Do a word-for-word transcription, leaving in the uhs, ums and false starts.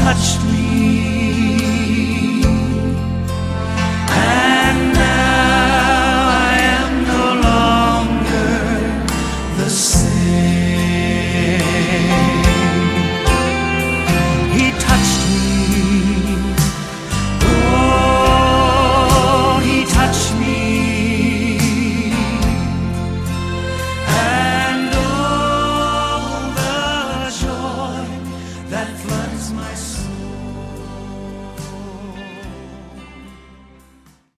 touched me, and now I am no longer the same. He touched me, oh, he touched me, and oh, the joy that floods my soul.